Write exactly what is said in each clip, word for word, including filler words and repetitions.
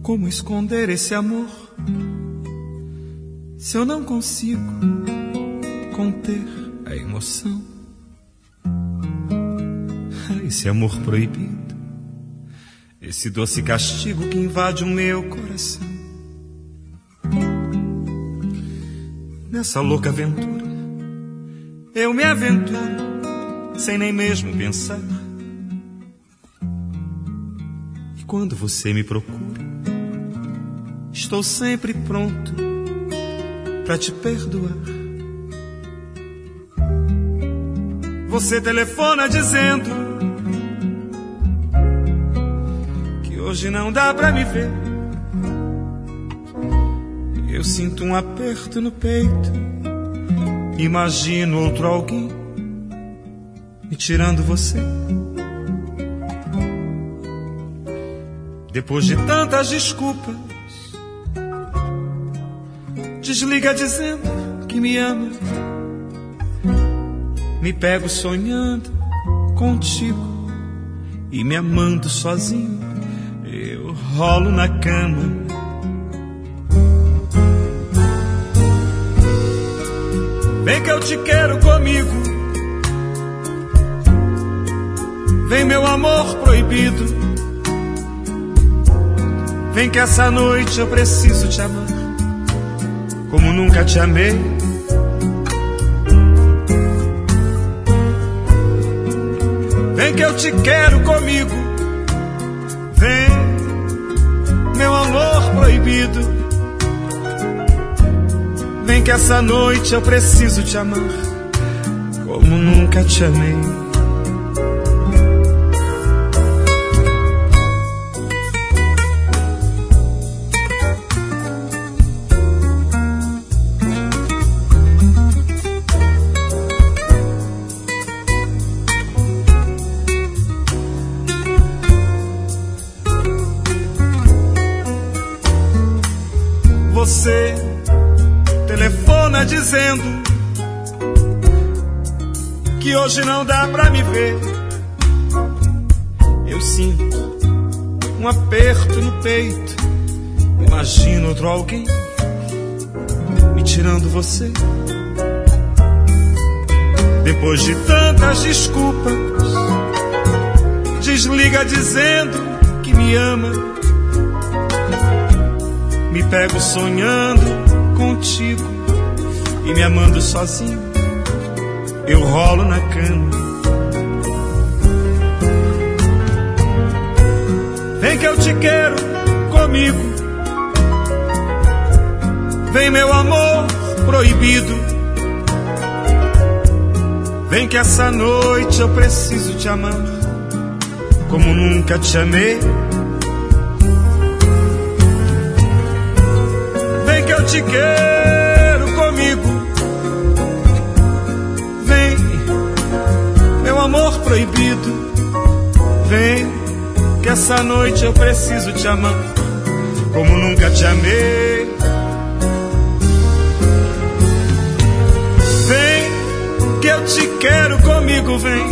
Como esconder esse amor se eu não consigo conter a emoção? Esse amor proibido, esse doce castigo que invade o meu coração. Nessa louca aventura eu me aventuro sem nem mesmo pensar. E quando você me procura, estou sempre pronto pra te perdoar. Você telefona dizendo que hoje não dá pra me ver. Eu sinto um aperto no peito, imagino outro alguém me tirando você. Depois de tantas desculpas, desliga dizendo que me ama. Me pego sonhando contigo e me amando sozinho. Eu rolo na cama. Vem que eu te quero comigo. Vem meu amor proibido. Vem que essa noite eu preciso te amar como nunca te amei. Vem que eu te quero comigo. Vem, meu amor proibido. Vem que essa noite eu preciso te amar como nunca te amei. Você telefona dizendo que hoje não dá pra me ver. Eu sinto um aperto no peito, imagino outro alguém me tirando você. Depois de tantas desculpas, desliga dizendo que me ama. Me pego sonhando contigo e me amando sozinho. Eu rolo na cama. Vem que eu te quero comigo. Vem meu amor proibido. Vem que essa noite eu preciso te amar como nunca te amei. Eu te quero comigo. Vem, meu amor proibido. Vem, que essa noite eu preciso te amar como nunca te amei. Vem, que eu te quero comigo. Vem,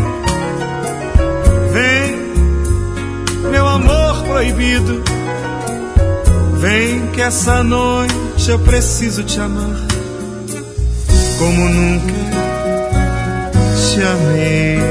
vem, meu amor proibido. Vem, que essa noite eu preciso te amar como nunca te amei.